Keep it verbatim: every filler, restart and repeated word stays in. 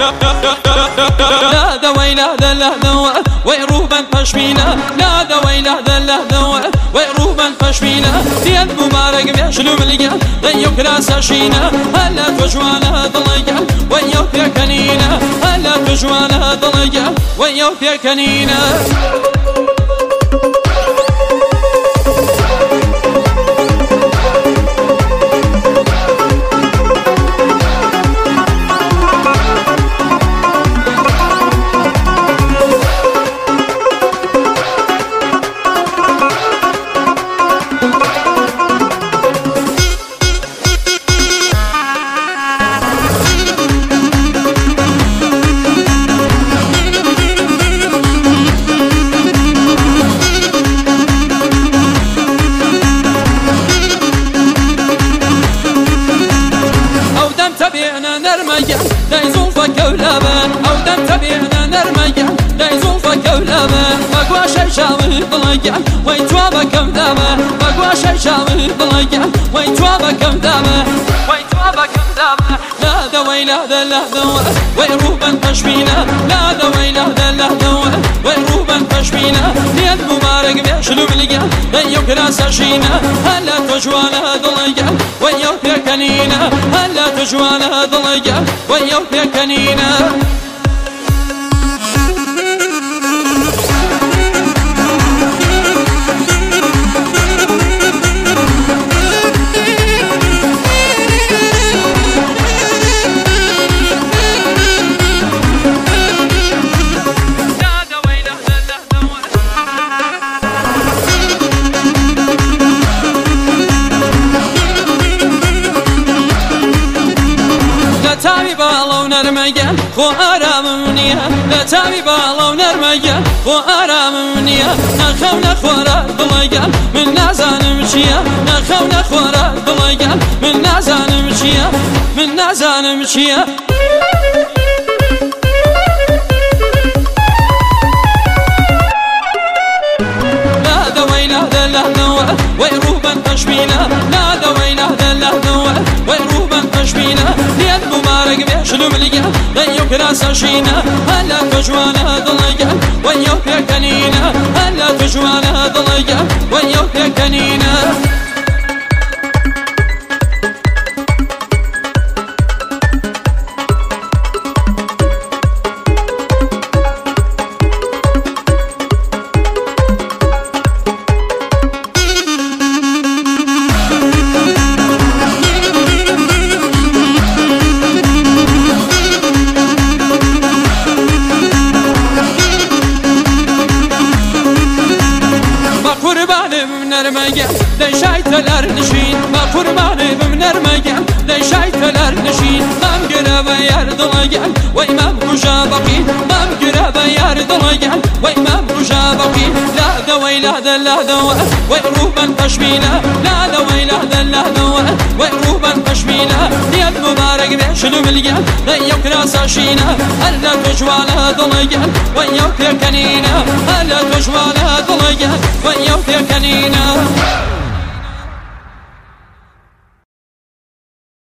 لا دوي لا دله دوا ويروبا فشمينا لا دوي لا دله دوا ويروبا فشمينا ديال مبارك بيشلو ملقا ضيوك راس شينا هلا تجوانا ضلقا ويوك يا كنينا هلا تجوانا ضلقا ويوك يا كنينا داي زلفك ولابن أو دم تبيعنا نرميا داي زلفك ولابن بقوا شي شاوي ضلقا ويتوابك مدامه بقوا شي شاوي ضلقا ويتوابك مدامه ويتوابك مدامه لا دوي لا دله دوا ويروبا فشمينا لا دوي لا دله دوا ويروبا فشمينا ديال مبارك بيشلو ملقا ضيوك راس شينا هلا تجوانا ضلقا ويوك يا كنينا هلا تجوانا ضلقا ويوك يا كنينا تابي بالو نرمجا خو آرام منيا لا تابي بالو نرمجا خو آرام منيا نخو نخورا ضلقا من نازان مشيا نخو نخورا ضلقا من نازان مشيا من نازان مشيا لا دوي لا دله دوا ويروبا فشمينا لا دوي لا دله دوا ويروبا فشمينا ديال مبارك بيشلو ملقا ضيوك راس شينا هلا تجوانا ضلقا ويوك يا كنينا هلا تجوانا ضلقا ويوك يا كنينا نرمجا داي شايتلر نشين ما قرباني بمنرمجا داي شايتلر نشين مام قرابا يار ضلقا وإمام مجابقي مام قرابا يار ضلقا وإمام مجابقي لا دوي لا دله دوا ويروبا فشمينا لا دوي لا دله دوا ويروبا فشمينا ديال مبارك بيشلو ملقا ضيوك راس شينا هلا تجوانا ضلقا ويوك يا كنينا هلا تجوانا ضلقا ويوك يا كنينا